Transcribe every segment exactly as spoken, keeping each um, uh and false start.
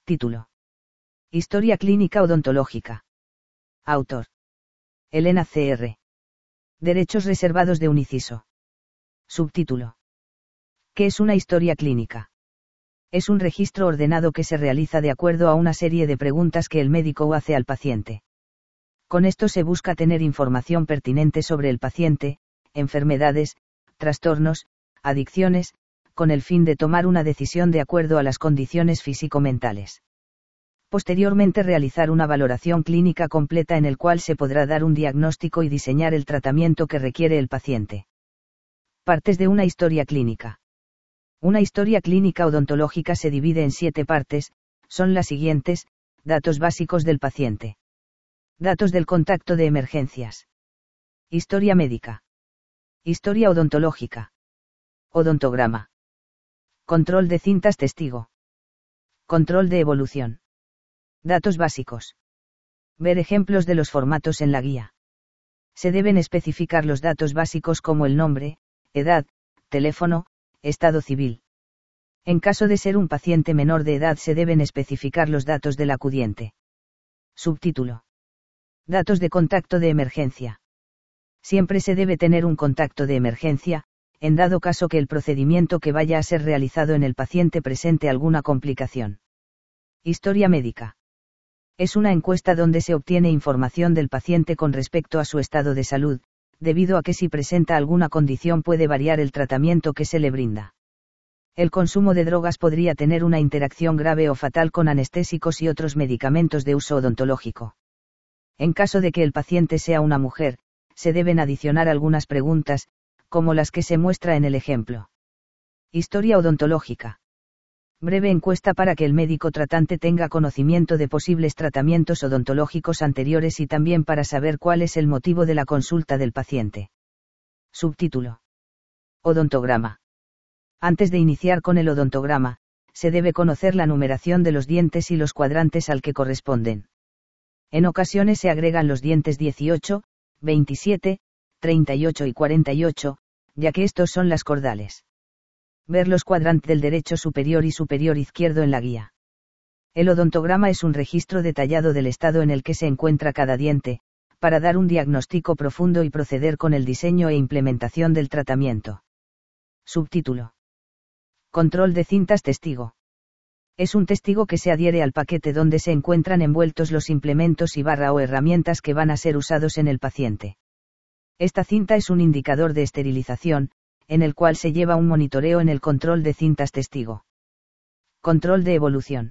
Título. Historia clínica odontológica. Autor. Elena C R. Derechos reservados de un inciso. Subtítulo. ¿Qué es una historia clínica? Es un registro ordenado que se realiza de acuerdo a una serie de preguntas que el médico hace al paciente. Con esto se busca tener información pertinente sobre el paciente, enfermedades, trastornos, adicciones, con el fin de tomar una decisión de acuerdo a las condiciones físico-mentales. Posteriormente realizar una valoración clínica completa en el cual se podrá dar un diagnóstico y diseñar el tratamiento que requiere el paciente. Partes de una historia clínica. Una historia clínica odontológica se divide en siete partes, son las siguientes: datos básicos del paciente. Datos del contacto de emergencias. Historia médica. Historia odontológica. Odontograma. Control de cintas testigo. Control de evolución. Datos básicos. Ver ejemplos de los formatos en la guía. Se deben especificar los datos básicos como el nombre, edad, teléfono, estado civil. En caso de ser un paciente menor de edad se deben especificar los datos del acudiente. Subtítulo. Datos de contacto de emergencia. Siempre se debe tener un contacto de emergencia, en dado caso que el procedimiento que vaya a ser realizado en el paciente presente alguna complicación. Historia médica. Es una encuesta donde se obtiene información del paciente con respecto a su estado de salud, debido a que si presenta alguna condición puede variar el tratamiento que se le brinda. El consumo de drogas podría tener una interacción grave o fatal con anestésicos y otros medicamentos de uso odontológico. En caso de que el paciente sea una mujer, se deben adicionar algunas preguntas, como las que se muestra en el ejemplo. Historia odontológica. Breve encuesta para que el médico tratante tenga conocimiento de posibles tratamientos odontológicos anteriores y también para saber cuál es el motivo de la consulta del paciente. Subtítulo. Odontograma. Antes de iniciar con el odontograma, se debe conocer la numeración de los dientes y los cuadrantes al que corresponden. En ocasiones se agregan los dientes dieciocho, veintisiete, treinta y ocho y cuarenta y ocho, ya que estos son las cordales. Ver los cuadrantes del derecho superior y superior izquierdo en la guía. El odontograma es un registro detallado del estado en el que se encuentra cada diente, para dar un diagnóstico profundo y proceder con el diseño e implementación del tratamiento. Subtítulo. Control de cintas testigo. Es un testigo que se adhiere al paquete donde se encuentran envueltos los implementos y barra o herramientas que van a ser usados en el paciente. Esta cinta es un indicador de esterilización, en el cual se lleva un monitoreo en el control de cintas testigo. Control de evolución.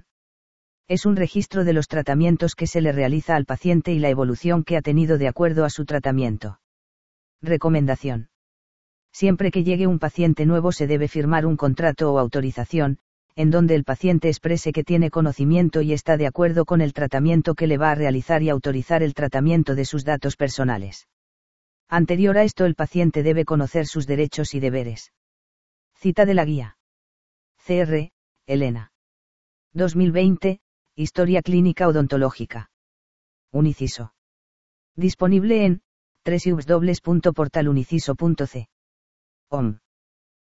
Es un registro de los tratamientos que se le realiza al paciente y la evolución que ha tenido de acuerdo a su tratamiento. Recomendación. Siempre que llegue un paciente nuevo se debe firmar un contrato o autorización, en donde el paciente exprese que tiene conocimiento y está de acuerdo con el tratamiento que le va a realizar y autorizar el tratamiento de sus datos personales. Anterior a esto el paciente debe conocer sus derechos y deberes. Cita de la guía. C R, Elena. dos mil veinte, Historia Clínica Odontológica. Un inciso. Disponible en doble u doble u doble u punto portal uniciso punto c. O M.